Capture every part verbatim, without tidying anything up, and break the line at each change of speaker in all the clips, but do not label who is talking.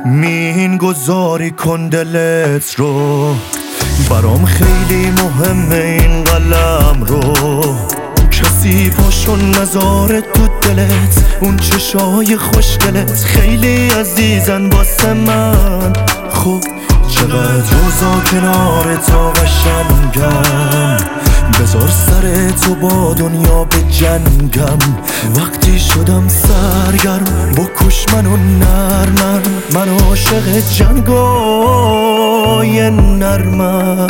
مین گذاری کن دلت رو، برام خیلی مهمه این قلم رو. کسی پاشو نذاره تو دلت، اون چشای خوشگلت خیلی عزیزن واسه من. خب چقدر روزا کنار تا قشنگم، بذار سر تو با دنیا به جنگم. وقتی شدم سرگرم بکش منو نر نر، من عاشق جنگای نرمم.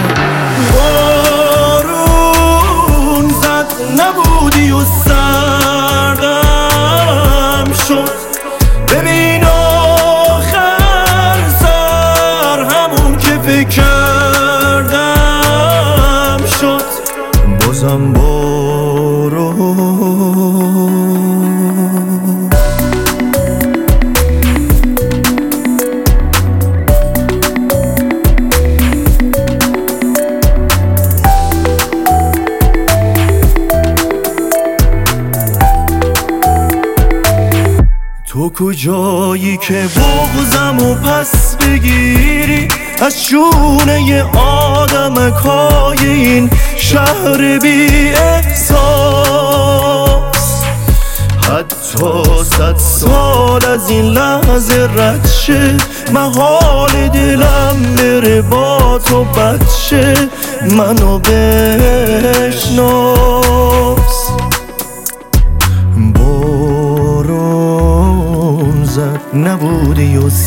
بارون زد نبودی و سردم شد، ببین آخر سر همون که فکر کردم شد. بازم بارون تو کجایی که بغضم و پس بگیری از شونه ی آدمکای این شهر بی احساس؟ حتی صد سال از این لحظه رد شه، محال دلم بره با تو بچه. منو بشناس. زد نبودی و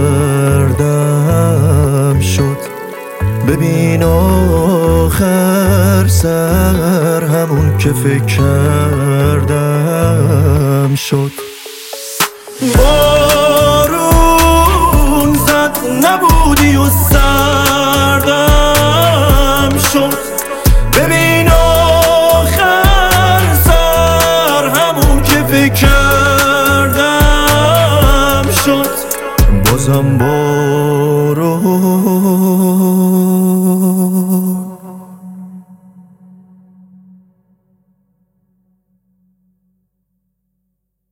سردم شد، ببین آخر سر همون که فکر کردم شد.
بارون زد نبودی و سردم